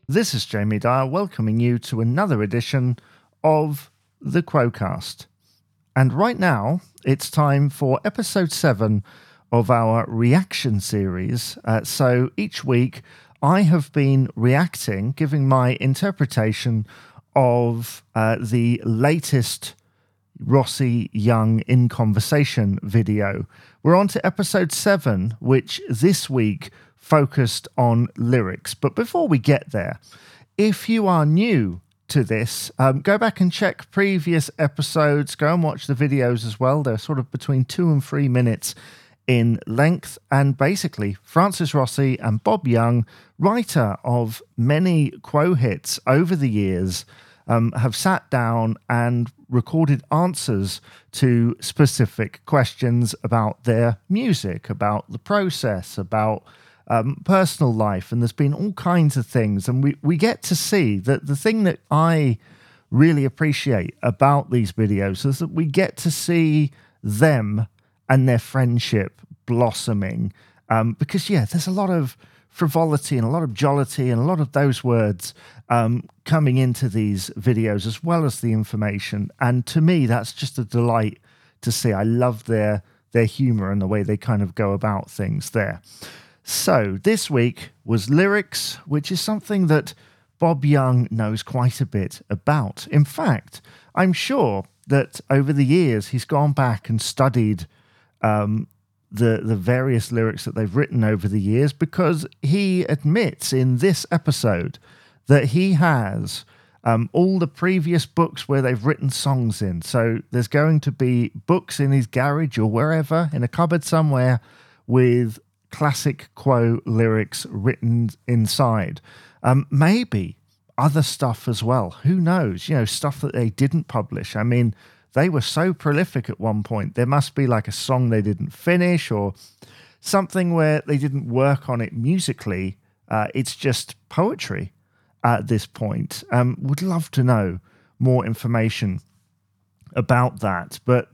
This is Jamie Dyer welcoming you to another edition of the Quocast. And right now, it's time for episode 7 of our reaction series. So each week, I have been reacting, giving my interpretation of the latest Rossi Young in Conversation video. We're on to episode 7, which this week focused on lyrics. But before we get there, if you are new to this, go back and check previous episodes. Go and watch the videos as well. They're sort of between 2 and 3 minutes in length. And basically, Francis Rossi and Bob Young, writer of many Quo hits over the years, have sat down and recorded answers to specific questions about their music, about the process, about personal life, and there's been all kinds of things. And we get to see that the thing that I really appreciate about these videos is that we get to see them and their friendship blossoming. Because, there's a lot of frivolity and a lot of jollity and a lot of those words coming into these videos, as well as the information. And to me, that's just a delight to see. I love their humor and the way they kind of go about things there. So this week was lyrics, which is something that Bob Young knows quite a bit about. In fact, I'm sure that over the years he's gone back and studied the various lyrics that they've written over the years, because he admits in this episode that he has all the previous books where they've written songs in. So there's going to be books in his garage or wherever, in a cupboard somewhere, with classic Quo lyrics written inside. Maybe other stuff as well. Who knows? Stuff that they didn't publish. I mean, they were so prolific at one point. There must be like a song they didn't finish or something where they didn't work on it musically. It's just poetry at this point. Would love to know more information about that. But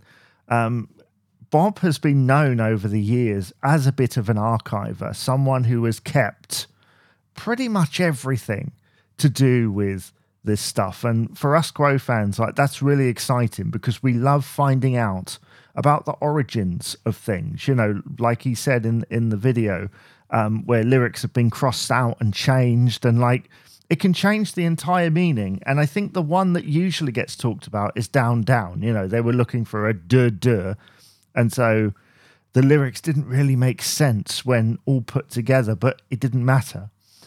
Bob has been known over the years as a bit of an archiver, someone who has kept pretty much everything to do with this stuff. And for us Quo fans, that's really exciting, because we love finding out about the origins of things. Like he said in the video, where lyrics have been crossed out and changed, and it can change the entire meaning. And I think the one that usually gets talked about is down, down. They were looking for a duh. And so the lyrics didn't really make sense when all put together, but it didn't matter.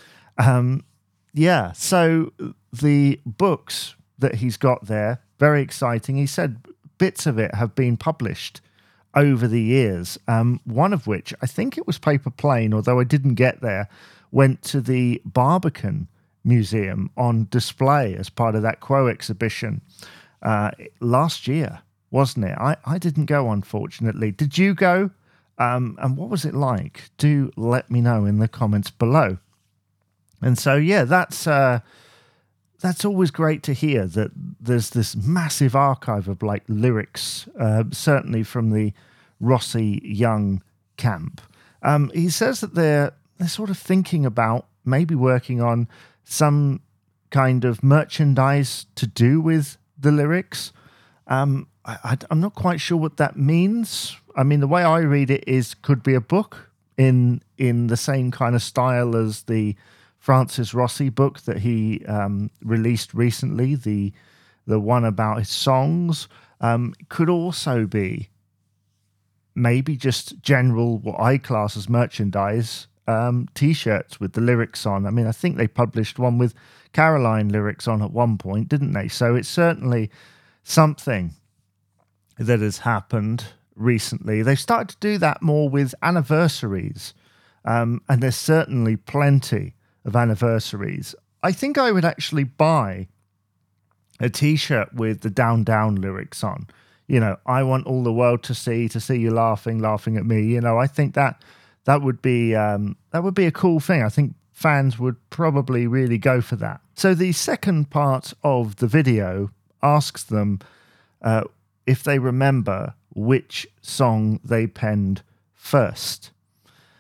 So the books that he's got there, very exciting. He said bits of it have been published over the years, one of which, I think it was Paper Plane, although I didn't get there, went to the Barbican Museum on display as part of that Quo exhibition last year. Wasn't it? I didn't go, unfortunately. Did you go? And what was it like? Do let me know in the comments below. And so, that's always great to hear, that there's this massive archive of lyrics, certainly from the Rossi Young camp. He says that they're sort of thinking about maybe working on some kind of merchandise to do with the lyrics. I'm not quite sure what that means. I mean, the way I read it could be a book in the same kind of style as the Francis Rossi book that he released recently, the one about his songs. Could also be maybe just general, what I class as merchandise, T-shirts with the lyrics on. I mean, I think they published one with Caroline lyrics on at one point, didn't they? So it's certainly something that has happened recently. They've started to do that more with anniversaries, and there's certainly plenty of anniversaries. I think I would actually buy a T-shirt with the Down Down lyrics on. I want all the world to see you laughing at me. I think that would be a cool thing. I think fans would probably really go for that. So the second part of the video asks them if they remember which song they penned first.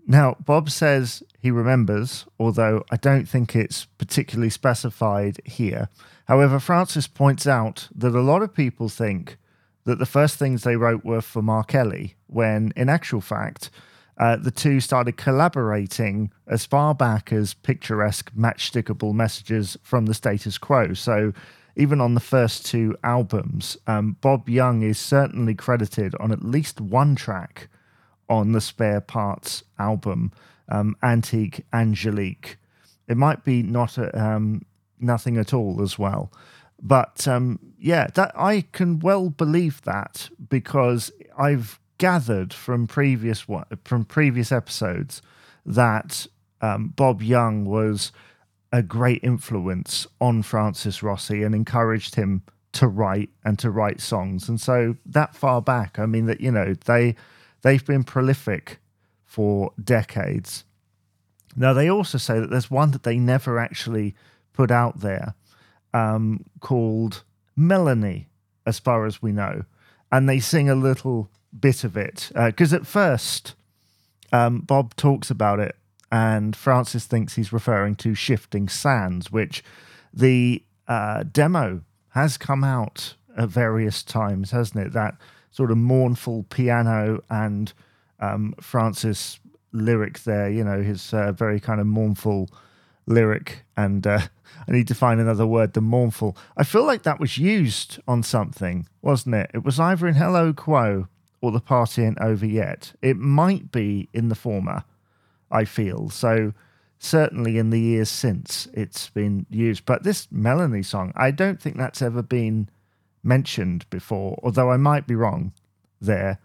Now, Bob says he remembers, although I don't think it's particularly specified here. However, Francis points out that a lot of people think that the first things they wrote were for Mark Ellie, when in actual fact, the two started collaborating as far back as picturesque matchstickable messages from the Status Quo. So even on the first two albums, Bob Young is certainly credited on at least one track on the Spare Parts album, Antique Angelique. It might be nothing at all as well. But that I can well believe that, because I've gathered from previous episodes that Bob Young was a great influence on Francis Rossi and encouraged him to write songs. And so that far back, I mean, that, you know, they've been prolific for decades. Now, they also say that there's one that they never actually put out there, called Melanie, as far as we know. And they sing a little bit of it. Because at first, Bob talks about it, and Francis thinks he's referring to Shifting Sands, which the demo has come out at various times, hasn't it? That sort of mournful piano and Francis lyric there, you know, his very kind of mournful lyric, and I need to find another word than mournful. I feel like that was used on something, wasn't it? It was either in Hello Quo or The Party Ain't Over Yet. It might be in the former, I feel. So certainly in the years since it's been used. But this Melanie song, I don't think that's ever been mentioned before, although I might be wrong there.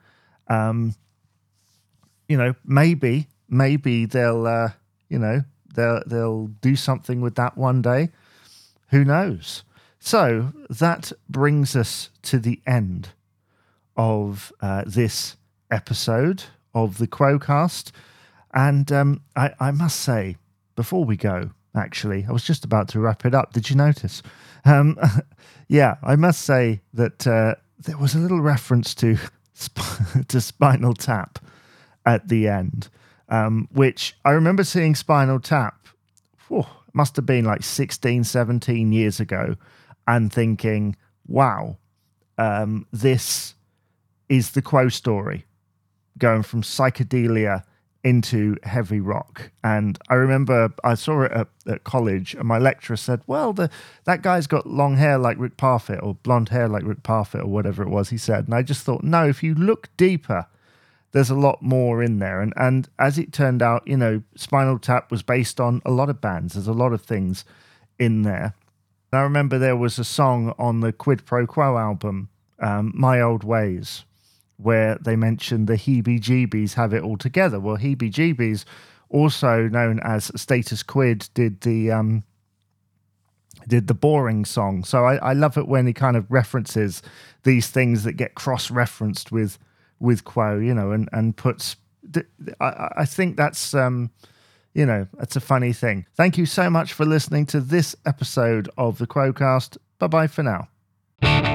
You know, maybe they'll, they'll do something with that one day. Who knows? So that brings us to the end of this episode of the Quocast. And I must say, before we go, actually, I was just about to wrap it up. Did you notice? Yeah, I must say that there was a little reference to Spinal Tap at the end, which I remember seeing Spinal Tap, must have been like 16, 17 years ago, and thinking, wow, this is the Quo story, going from psychedelia into heavy rock. And I remember I saw it at college, and my lecturer said, well, that guy's got long hair like Rick Parfitt, or blonde hair like Rick Parfitt, or whatever it was he said. And I just thought, no, if you look deeper, there's a lot more in there. And as it turned out, you know, Spinal Tap was based on a lot of bands. There's a lot of things in there. And I remember there was a song on the Quid Pro Quo album, My Old Ways, where they mentioned the Heebie-Jeebies have it all together. Well, Heebie-Jeebies, also known as Status Quid, did the Boring song. So I love it when he kind of references these things that get cross-referenced with Quo, you know, and puts... I think that's, that's a funny thing. Thank you so much for listening to this episode of the Quocast. Bye-bye for now.